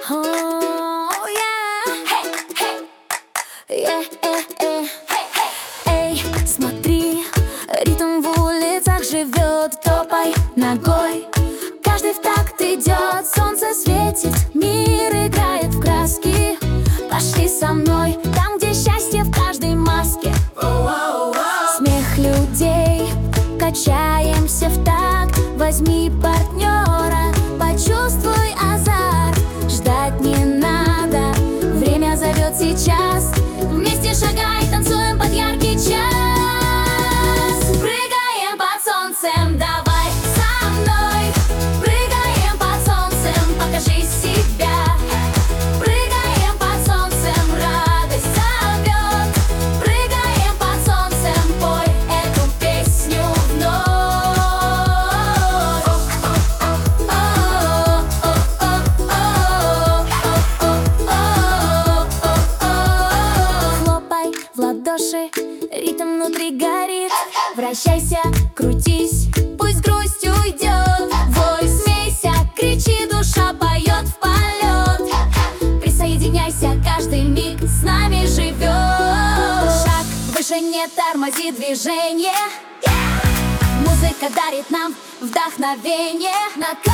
Oh, yeah. Эй, смотри, ритм в улицах живет. Топай ногой, каждый в такт идет. Солнце светит, мир играет в краски. Пошли со мной, там, где счастье в каждой маске. Смех людей, качаемся в такт. Возьми партнера, почувствуй азарт. Ждать не надо, время зовет сейчас. Вместе шагай, танцуем под яркий час. Прыгаем под солнцем, давай со мной. Прыгаем под солнцем, покажи себя. Прыгаем под солнцем, радость зовет. Прыгаем под солнцем, пой эту песню вновь. Хлопай в ладоши, ритм внутри горит. Вращайся, крутись, пусть грусть уйдет. Вой, смейся, кричи, душа поет в полет. Присоединяйся, каждый миг с нами живет. Шаг выше, не тормози движение. Музыка дарит нам вдохновение.